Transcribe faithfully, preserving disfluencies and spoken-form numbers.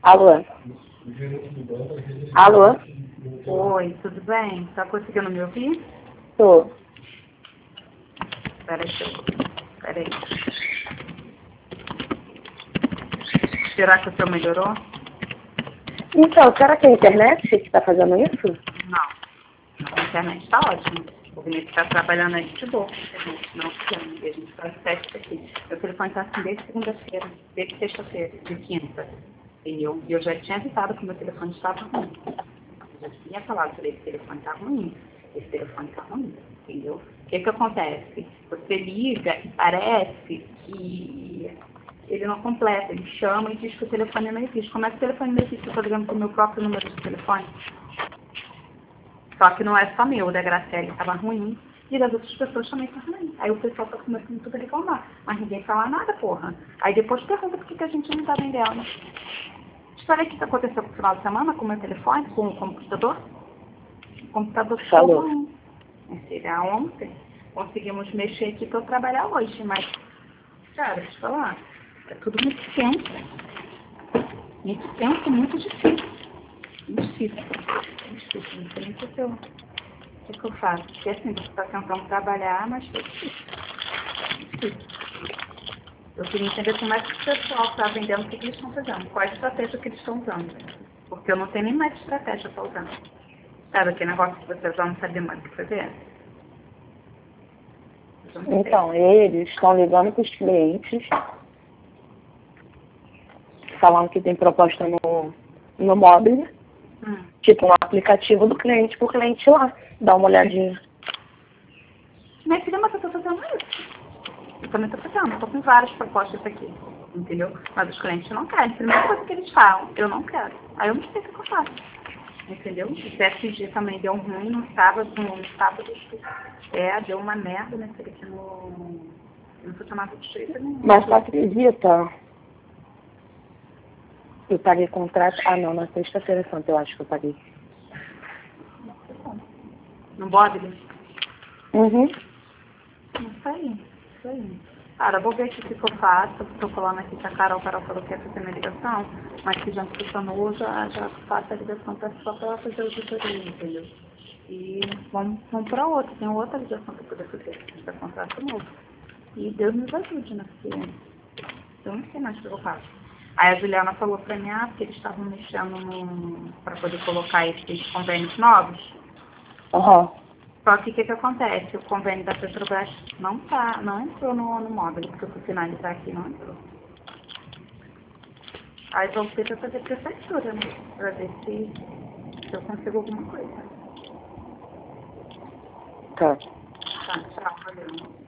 Alô? Alô? Oi, tudo bem? Tá conseguindo me ouvir? Tô. Peraí, peraí. Será que o seu melhorou? Então, será que é a internet que está fazendo isso? Não. A internet tá ótima. O Vinícius tá trabalhando aí de boa. Não funciona. E a gente faz teste aqui. Meu telefone tá assim desde segunda-feira, desde sexta-feira, de quinta. E eu, eu já tinha avisado que o meu telefone estava ruim. Eu já tinha falado para ele que esse telefone tá ruim. Esse telefone tá ruim, entendeu? O que que acontece? Você liga e parece que ele não completa. Ele chama e diz que o telefone não existe. Como é que o telefone não existe? Eu tô ligando pro meu próprio número de telefone. Só que não é só meu, o da Graciela estava ruim, e das outras pessoas também estava ruim. Aí o pessoal tá começando tudo a reclamar, mas ninguém fala nada, porra. Aí depois pergunta por que que a gente não tá vendendo. Olha o que aconteceu no final de semana com o meu telefone, com o computador. O computador ficou Falou. ruim. Será ontem. Conseguimos mexer aqui para eu trabalhar hoje, mas, cara, deixa eu te falar, é tudo muito quente. Muito tempo, muito difícil. Muito difícil. Muito difícil. Não sei nem o que eu, o que que eu faço. Porque assim, você está tentando trabalhar, mas é difícil. É difícil. Eu queria entender como é que o pessoal está vendendo, o que que eles estão fazendo, qual a estratégia que eles estão usando. Porque eu não tenho nem mais estratégia para usar. Sabe aquele negócio que você já não sabia mais o que fazer? Eu não sei. Então, eles estão ligando para os clientes, falando que tem proposta no, no móvel, Hum. tipo um aplicativo do cliente para o cliente ir lá, dar uma olhadinha. Minha filha, mas eu estou fazendo isso. Eu também estou fazendo, estou com várias propostas aqui, entendeu? Mas os clientes não querem. Primeira coisa que eles falam, eu não quero. Aí eu não sei o que eu faço, entendeu? O P S G também deu ruim no sábado, no sábado, é, deu uma merda, né, filha, aqui no... Não foi chamado de jeito nenhum. Mas tu acredita? Eu paguei contrato. Ah, não, na sexta-feira santa eu acho que eu paguei. No Bob? Uhum. Isso aí, isso aí. Cara, vou ver aqui o que eu faço. Estou falando aqui com a Carol. A Carol falou que ia fazer minha ligação, mas que já funcionou, já, já faço a ligação pra, só para ela fazer a auditoria, entendeu? E vamos, vamos para outra. Tem outra ligação para poder fazer. A gente vai contrato novo. E Deus nos ajude, né? Porque eu não sei mais o que eu faço. Aí a Juliana falou pra mim, ah, porque eles estavam mexendo no... para poder colocar esses convênios novos. Aham. Só que o que, que acontece? O convênio da Petrobras não, tá, não entrou no, no módulo, porque eu fui finalizar aqui, não entrou. Aí vou ter que fazer prefeitura, né? Pra ver se, se eu consigo alguma coisa. Tá. Tá, tchau, valeu.